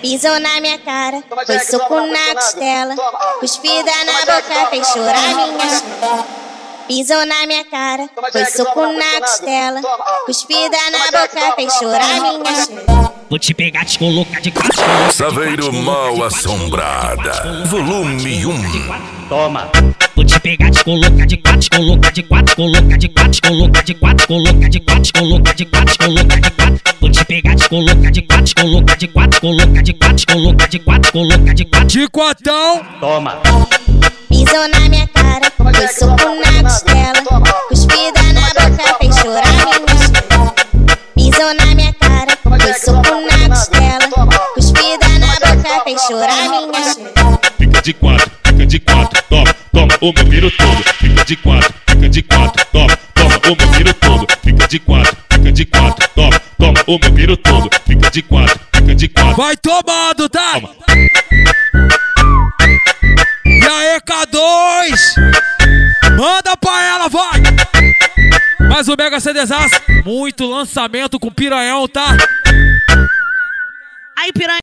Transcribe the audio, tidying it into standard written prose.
Pisou na minha cara, foi soco na costela, cuspida na boca, fez chorar minha costela. Pisou na minha cara, foi soco na costela, cuspida na boca, fez chorar minha costela. Vou te pegar, te colocar de quatro. Saveiro Mal Assombrada, volume 1. Toma. Vou te pegar, te colocar de quatro, colocar de quatro, colocar de quatro, colocar de quatro, colocar de quatro, colocar de quatro, colocar de quatro. Vou te pegar, te colocar de quatro, colocar de quatro, colocar de quatro, colocar de quatro, colocar de quatro. De quatão. Toma. Pisou na minha cara, foi soco na costela, cuspida na boca, fez chorar minha costela. Pisou na minha cara, foi soco na costela, cuspida na boca, fez chorar minha costela. Fica de quatro, toma, toma o meu piro todo. Fica de quatro, toma, toma o meu piro todo. Fica de quatro, toma, toma o meu piro todo. Fica de quatro. Vai tomando, tá? Toma. E aí, K2? Manda pra ela, vai! Mais um Mega CDzaço. Muito lançamento com Piranhão, tá? Aí, Piranha.